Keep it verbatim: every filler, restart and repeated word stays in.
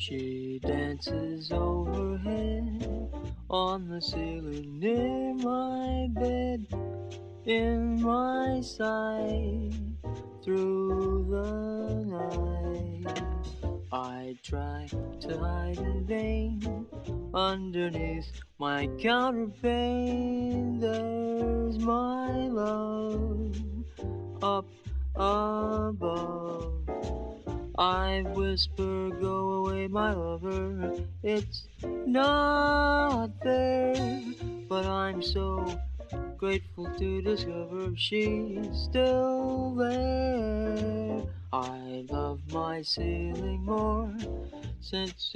She dances overhead on the ceiling near my bed, in my sight through the night. I try to hide in vain underneath my counterpane. There's my love up above. I whisper, go away, my lover, it's not fair. But I'm so grateful to discover she's still there. I love my ceiling more since